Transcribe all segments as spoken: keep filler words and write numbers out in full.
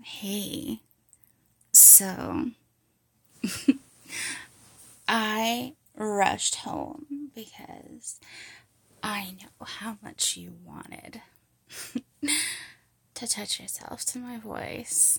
Hey, so I rushed home because I know how much you wanted to touch yourself to my voice.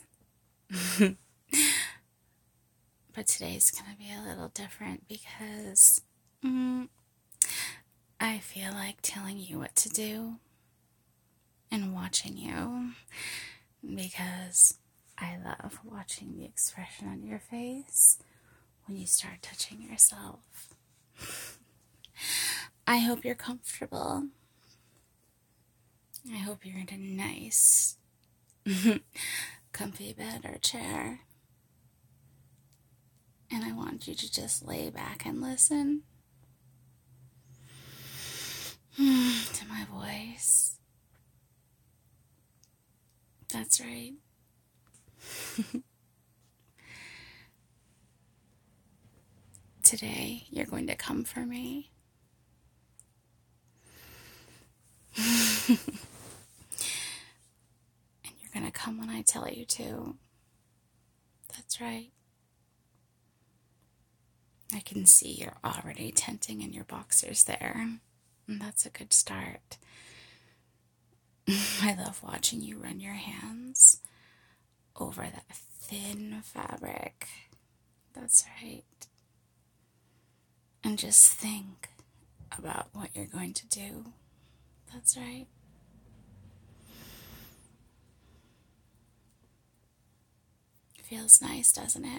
But today's gonna be a little different because mm, I feel like telling you what to do and watching you because I love watching the expression on your face when you start touching yourself. I hope you're comfortable. I hope you're in a nice, comfy bed or chair. And I want you to just lay back and listen to my voice. That's right. Today, you're going to come for me. And you're going to come when I tell you to. That's right. I can see you're already tenting in your boxers there. And that's a good start. I love watching you run your hands over that thin fabric. That's right. And just think about what you're going to do. That's right. Feels nice, doesn't it?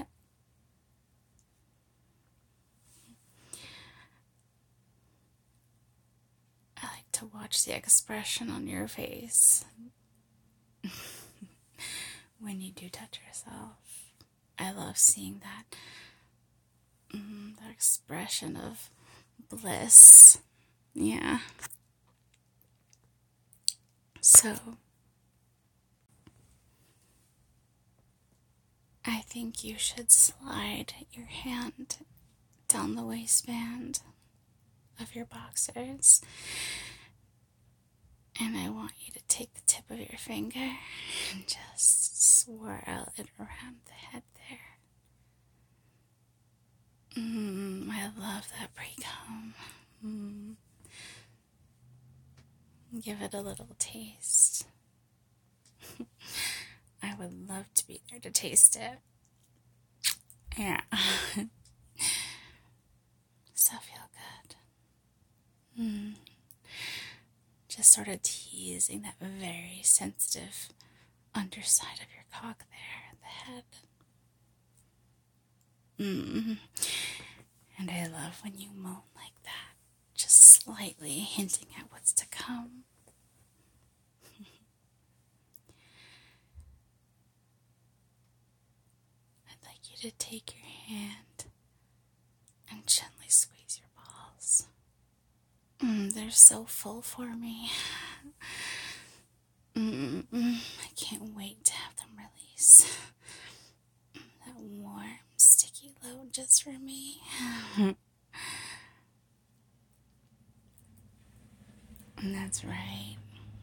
I like to watch the expression on your face when you do touch yourself. I love seeing that, mm, that expression of bliss. Yeah. So, I think you should slide your hand down the waistband of your boxers. And I want you to take the tip of your finger and just swirl it around the head there. Mmm, I love that pre-com. Mm. Give it a little taste. I would love to be there to taste it. Yeah. So feel good. Mm. Just sort of teasing that very sensitive underside of your cock there, the head. Mm. And I love when you moan like that, just slightly hinting at what's to come. I'd like you to take your hand and gently squeeze your balls. Mm, they're so full for me. Mm-mm-mm. I can't wait to have them release. That warm, sticky load just for me. And that's right.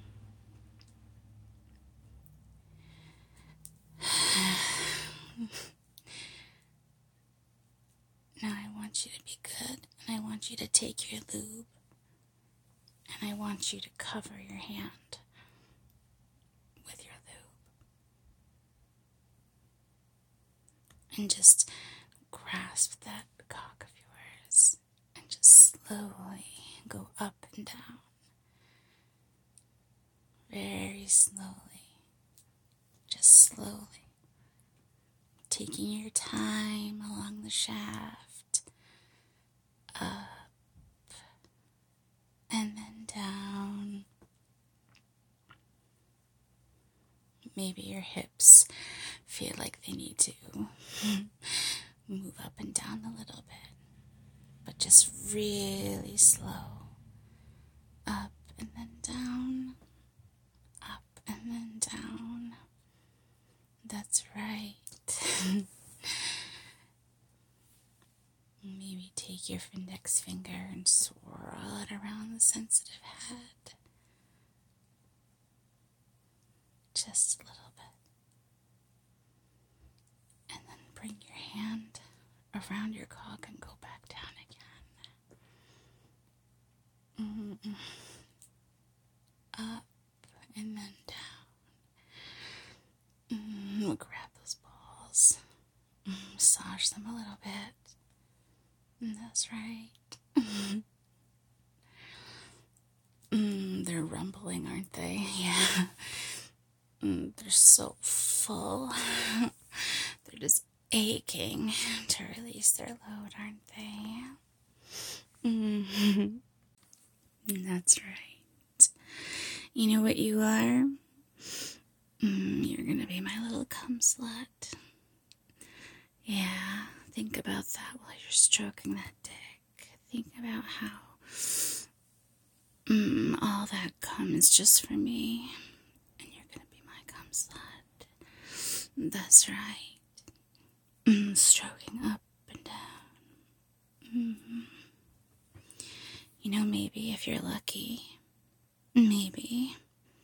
Now I want you to be good, and I want you to take your lube, and I want you to cover your hand with your lube. And just grasp that cock of yours, and just slowly go up and down. Very slowly. Just slowly. Taking your time along the shaft, up, and then down. Maybe your hips feel like they need to move up and down a little bit, but just really slow. Up and then down, up and then down. That's right. Maybe take your index finger and swirl it around the sensitive head. Just a little bit. bring your hand around your cock and go back down again. Mm-mm. Up and then down. Mm, grab those balls. Mm, massage them a little bit. Mm, that's right. Mm, they're rumbling, aren't they? Yeah. Mm, they're so full. They're just aching to release their load, aren't they? Mm-hmm. That's right. You know what you are? Mm, you're gonna be my little cum slut. Yeah, think about that while you're stroking that dick. Think about how mm, all that cum is just for me. And you're gonna be my cum slut. That's right. Mm, stroking up and down. Mm-hmm. You know, maybe if you're lucky, maybe,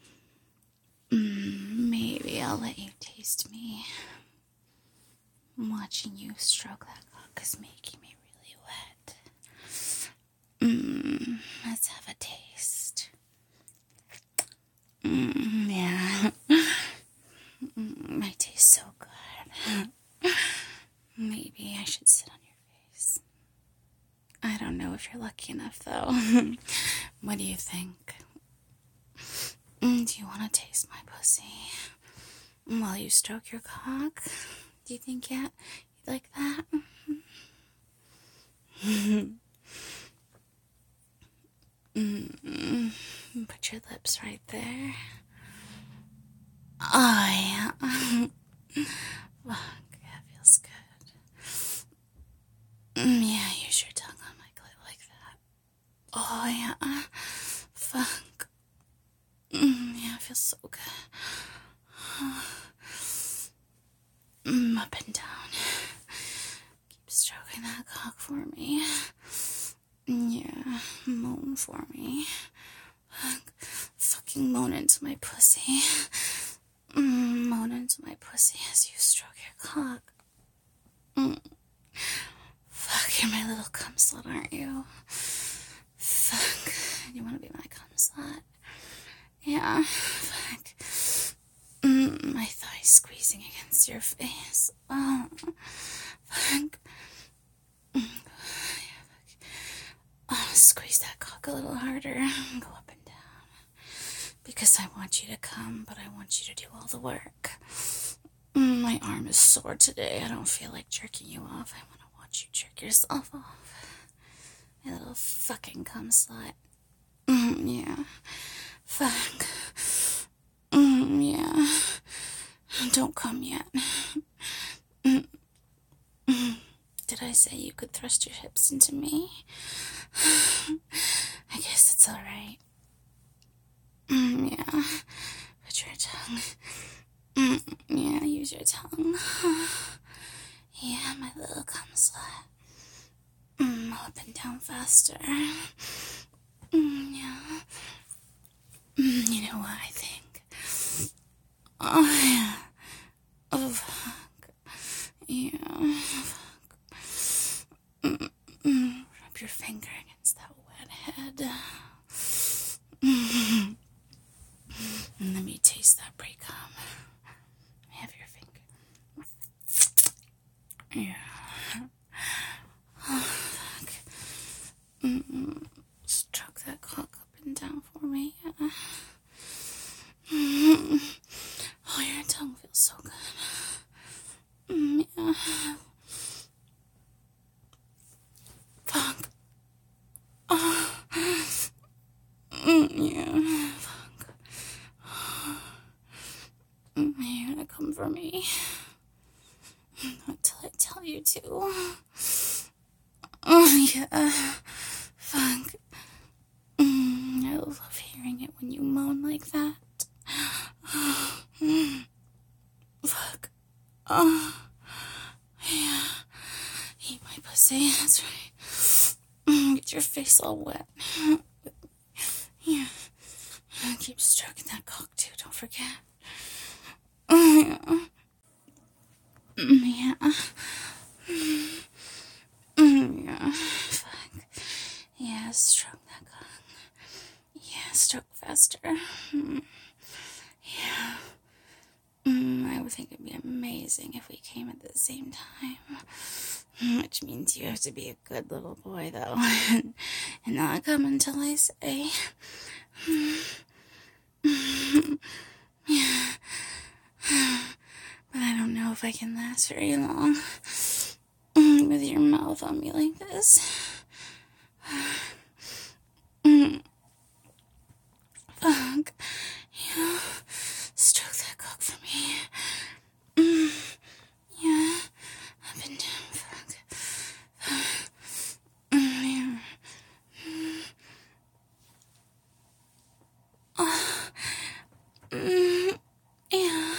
mm, maybe I'll let you taste me. Watching you stroke that cock is making me really wet. Mmm, let's have a taste. Mmm, yeah. Mm, my taste so good. Maybe I should sit on your face. I don't know if you're lucky enough, though. What do you think? Mm, do you want to taste my pussy while you stroke your cock? Do you think, yeah, you'd like that? Mm, put your lips right there. Oh, yeah. Fuck, that feels good. Mm, yeah, use your tongue on my clit like that. Oh, yeah. Fuck. Mm, yeah, it feels so good. Mm, up and down. Keep stroking that cock for me. Yeah, moan for me. Fucking moan into my pussy. Mm, moan into my pussy as you stroke your cock. Mm. Fuck, you're my little cum slut, aren't you? Fuck, you want to be my cum slut? Yeah, fuck. Mm, my thighs squeezing against your face. Oh, fuck. Mm, yeah, fuck. Oh, squeeze that cock a little harder. Go up and down. Because I want you to come, but I want you to do all the work. Mm, my arm is sore today. I don't feel like jerking you off. I want to watch you jerk yourself off. My little fucking cum slut. Mm, yeah. Fuck. Mm, yeah. Don't come yet. Mm, mm. Did I say you could thrust your hips into me? I guess it's alright. Mm, yeah. Put your tongue. Mm, yeah, use your tongue. Yeah, my little cum slut. Mm, up and down faster. Mm, yeah. Mm, you know what I think? Oh, yeah. Oh, fuck. Yeah. Fuck. Mm, mm, rub your finger against that wet head. Mm. And let me taste that pre-cum. Have your finger. Yeah. Oh, fuck. Mm-mm. Stroke that cock up and down for me. Yeah. Mm-mm. Oh, your tongue feels so good. Mm, yeah. Fuck. Oh. Mm, yeah. Fuck. Mm, you're gonna come for me. Until I tell you to. Oh, yeah. Fuck. Mm, I love hearing it when you moan like that. Mm. Fuck. Oh. Yeah. Eat my pussy. That's right. Mm, get your face all wet. Yeah. Keep stroking that cock too. Don't forget. Oh, yeah. Mm, yeah. Yeah, stroke that gong. Yeah, stroke faster. Mm. Yeah. Mm, I would think it'd be amazing if we came at the same time. Which means you have to be a good little boy, though, and, and not come until I say. Yeah. But I don't know if I can last very long with your mouth on me like this. Fuck. Yeah. Stroke that cock for me. Mm. Yeah. Up and down. Fuck. Fuck. Mm. Oh. Mm. Yeah.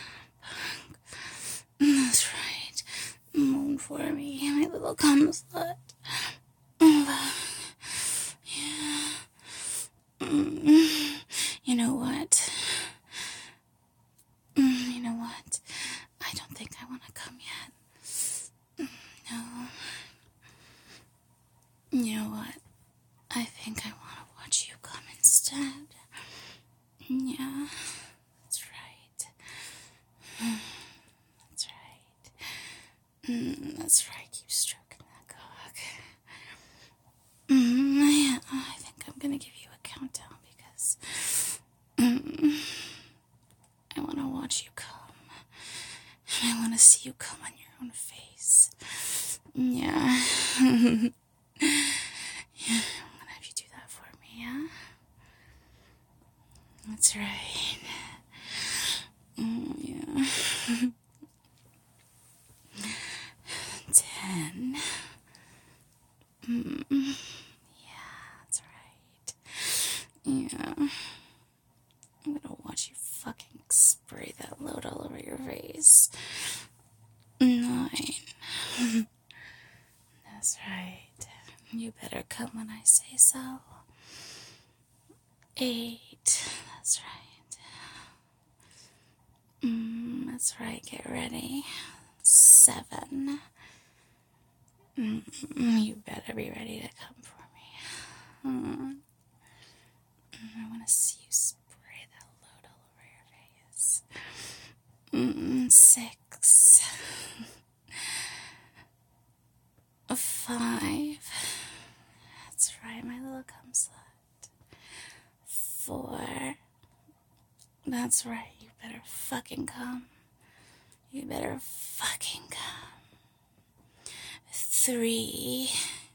Fuck. That's right. Moan for me, my little cum slut. Fuck. Yeah. Mm. You know what? Mm, you know what? I don't think I want to come yet. Mm, no. You know what? I think I want to watch you come instead. Yeah, that's right. That's right. Mm, that's right. Keep stroking that cock. Mm, yeah, I think I'm gonna give you a countdown because mm, I want to watch you come. And I want to see you come on your own face. Yeah. Yeah, I'm gonna have you do that for me, yeah? That's right. Mm, yeah. Ten. Mm. Yeah, that's right. Yeah. I'm gonna watch you fucking spray that load all over your face. Nine. That's right. You better come when I say so. Eight. That's right. Mm, that's right. Get ready. Seven. Mm, you better be ready to come for me. Mm. I want to see you spray that load all over your face. Mm, six. Five. That's right, my little cum slut. Four. That's right, you better fucking come. You better fucking come. Three.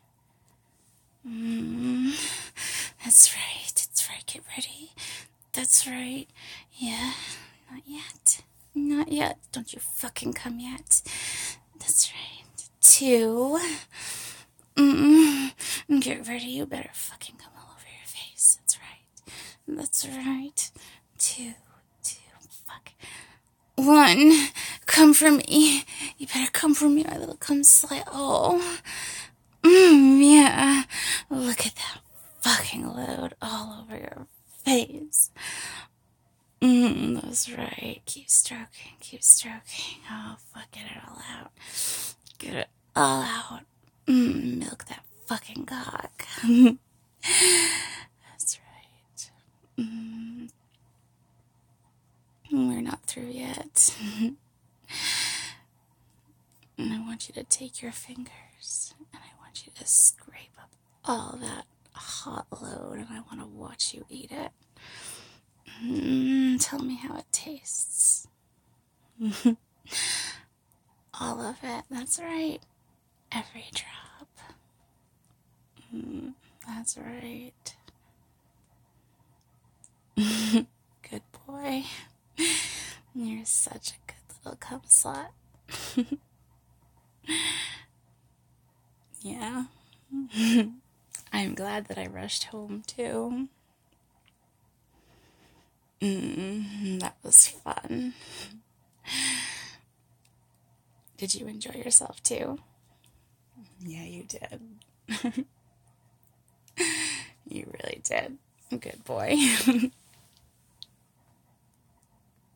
Mm, that's right, that's right, get ready. That's right. Yeah, not yet. Not yet. Don't you fucking come yet. That's right. Two. Mm-mm. Get ready, you better fucking come all over your face. That's right. That's right. Two. Two. Fuck. One. Come for me. You better come for me, my little cum slut. Oh. Mm, yeah. Look at that fucking load all over your face. Mm, that's right. Keep stroking. Keep stroking. Oh, fuck. Get it all out. Get it all out. Mm, milk that fucking cock. That's right. Mm. We're not through yet. And I want you to take your fingers and I want you to scrape up all that hot load and I want to watch you eat it. Mm, tell me how it tastes. All of it. That's right. Every drop. Mm, that's right. Good boy. You're such a good little cum slut. Yeah. I'm glad that I rushed home too. Mm, that was fun. Did you enjoy yourself too? Yeah, you did. You really did. Good boy.